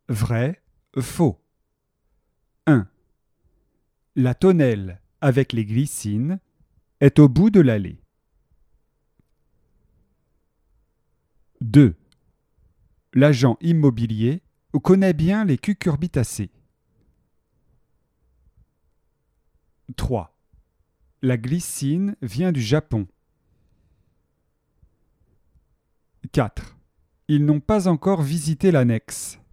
Vrai, faux. 1. La tonnelle avec les glycines est au bout de l'allée. 2. L'agent immobilier connaît bien les cucurbitacées. 3. La glycine vient du Japon. 4. Ils n'ont pas encore visité l'annexe.